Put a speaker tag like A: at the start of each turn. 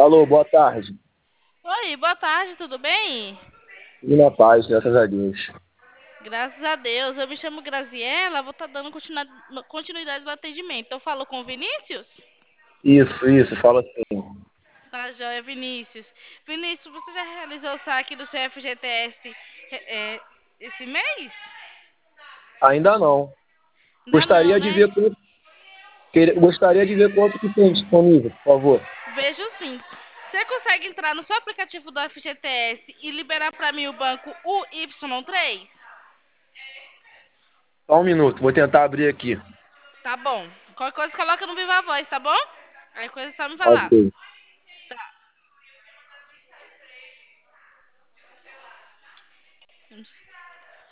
A: Alô, boa tarde.
B: Oi, boa tarde, tudo bem?
A: Tudo na paz, graças a Deus.
B: Graças a Deus. Eu me chamo Graziela, vou estar dando continuidade do atendimento. Eu falo com o Vinícius?
A: Isso, fala assim.
B: Tá, joia, Vinícius. Vinícius, você já realizou o saque do seu FGTS esse mês?
A: Ainda não.
B: Ainda não,
A: Gostaria de
B: né?
A: ver gostaria de ver quanto que tem disponível, por favor.
B: Vejo sim. Você consegue entrar no seu aplicativo do FGTS e liberar para mim o banco UY3?
A: Só um minuto, vou tentar abrir aqui.
B: Tá bom. Qualquer coisa coloca no Viva Voz, tá bom? Aí coisa é só me falar.
A: Ok.